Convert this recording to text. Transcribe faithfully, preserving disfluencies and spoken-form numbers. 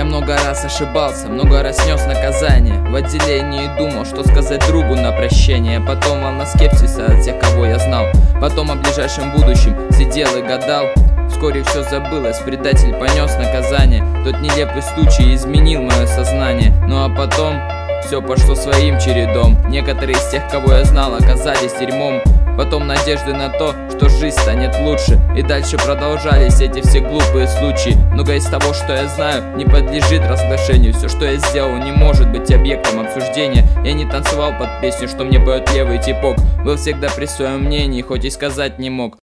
много раз ошибался, много раз нес наказание. В отделении думал, что сказать другу на прощение. Потом волна скепсиса от тех, кого я знал. Потом о ближайшем будущем сидел и гадал. Вскоре все забылось, предатель понес наказание. Тот нелепый случай изменил мое сознание. Ну а потом все пошло своим чередом. Некоторые из тех, кого я знал, оказались дерьмом. Потом надежды на то, что жизнь станет лучше. И дальше продолжались эти все глупые случаи. Многое из того, что я знаю, не подлежит разглашению. Все, что я сделал, не может быть объектом обсуждения. Я не танцевал под песню, что мне поет левый типок. Был всегда при своем мнении, хоть и сказать не мог.